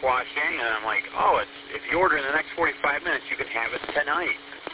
dishwashing, and I'm like, oh, if you order in the next 45 minutes, you can have it tonight.